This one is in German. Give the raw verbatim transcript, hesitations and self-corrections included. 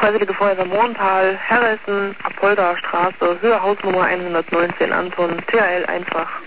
Freiwillige Feuerwehr Morental, Herressen, Apolda Straße, Höhe Hausnummer hundertneunzehn Anton, T H L einfach.